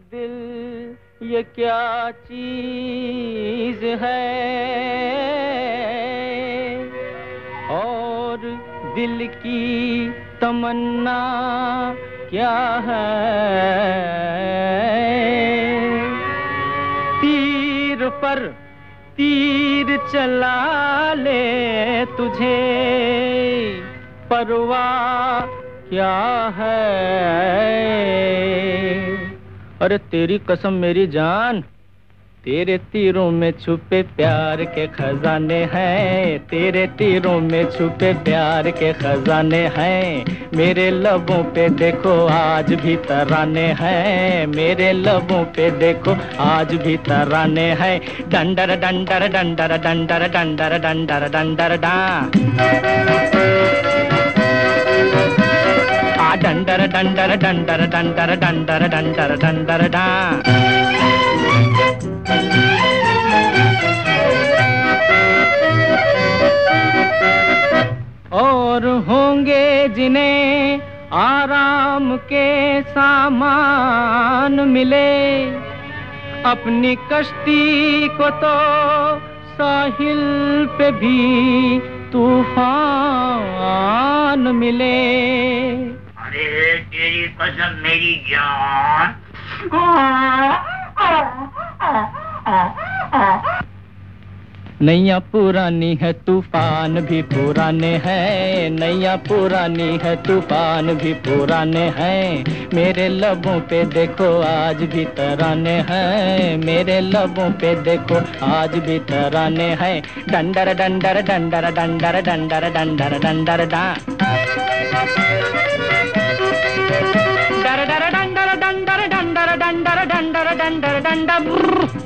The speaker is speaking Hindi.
दिल ये क्या चीज है और दिल की तमन्ना क्या है। तीर पर तीर चला ले तुझे परवाह क्या है। अरे तेरी कसम मेरी जान, तेरे तीरों में छुपे प्यार के खजाने हैं, तेरे तीरों में छुपे प्यार के खजाने हैं। मेरे लबों पे देखो आज भी तराने हैं, मेरे लबों पे देखो आज भी तराने हैं। डंडर डंडर डंडर डंडर डंडर डंडर डंडर डा डंडर डंडर डंडर डंडर डंडर डंडर डंडर डा। और होंगे जिन्हें आराम के सामान मिले, अपनी कश्ती को तो साहिल पे भी तूफान मिले। अरे तेरी कसम मेरी जान। नैया पुरानी है तूफान भी पुराने हैं, नैया पुरानी है तूफान भी पुराने हैं। मेरे लबों पे देखो आज भी तराने हैं, मेरे लबों पे देखो आज भी तराने हैं। डंडर डंडर डंडर डंडर डंडर डंडर डंडर डा डर डर डंडर डंडर डंडर डंडर डंडर डंडर डंडर।